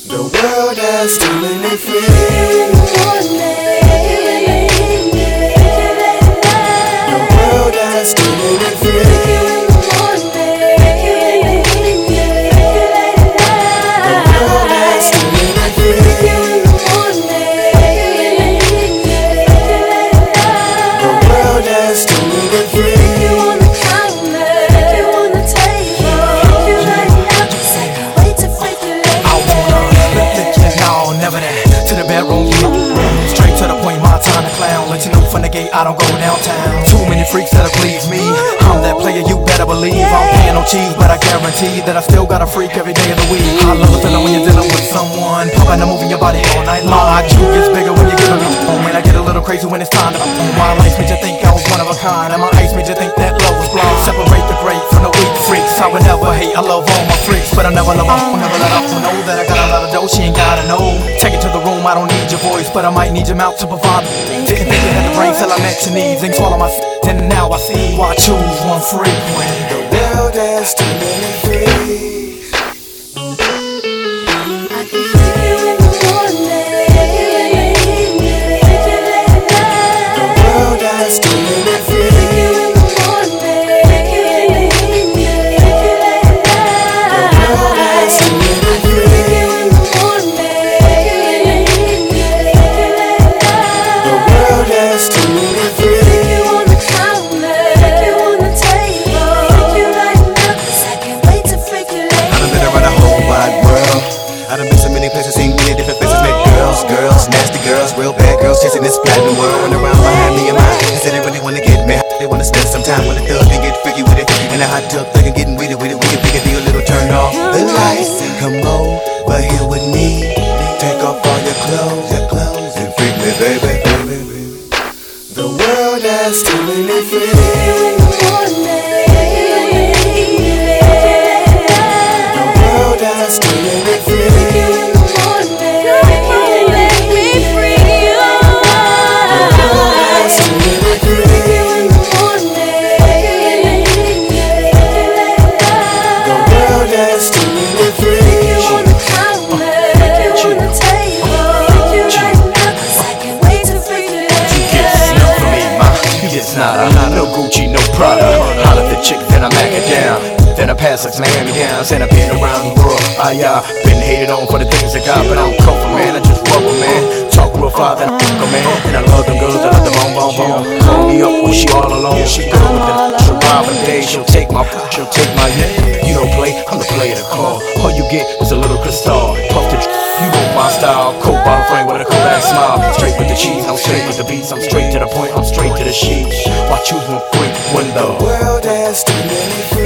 The world has too many friends. The world has too many friends. The world has too many friends. The world has too many friends. Straight to the point, my time to clown. Let you know from the gate, I don't go downtown. Too many freaks that'll please me. I'm that player, you better believe. I'm paying no cheese, but I guarantee that I still got a freak every day of the week. I love the feeling when you're dealing with someone, pumping and moving your body all night long. My IQ gets bigger when you're giving me home, and I get a little crazy when it's time to boom. My life made you think I was one of a kind, and my ice made you think that love was blind. Separate the great from the weak freaks. I would never hate, I love all my freaks, but I never love them. Never let up, know that I got a lot of dough, she ain't gotta know. Take it to the room, I don't need your voice, but I might need your mouth to provide. Didn't think you had the brains till I met your needs. Ain't swallow my and now I see why I choose one freak. The world has too many freaks. I can feel you in the morning. The world has too many freaks. The world has too many freaks. The world has too many freaks. I done been so many places, seen many different faces, met girls, nasty girls, real bad girls, chasing this platinum world. Run around behind me and mine, they say they really wanna get me. They wanna spend some time with a thug and get freaky with it. In a hot tub, thuggin' getting with it. We can pick a deal, little turn off the lights and come over here with me. Take off all your clothes and freak me, baby. The world has too many friends. The world has too many friends. I'm not no Gucci, no Prada. Holla at the chick, then I mac it down. Then I pass like some hand-me-downs, and I've been around the world. I been hated on for the things I got, but I don't come for man, I just rubber man. Talk real far, then I fuck a man. And I love them girls, I love the boom. Call me up when she all alone. She good with the she'll ride for days. She'll take my yeah. You don't play, I'm the player to call. All you get is a little crystal. Puff the you know my style. Coke bottle frame with a Kodak smile. Straight with the cheese, I'm straight with the beats. I'm straight to the point, I'm straight to the sheets. Why choose one freak when the world has too many friends?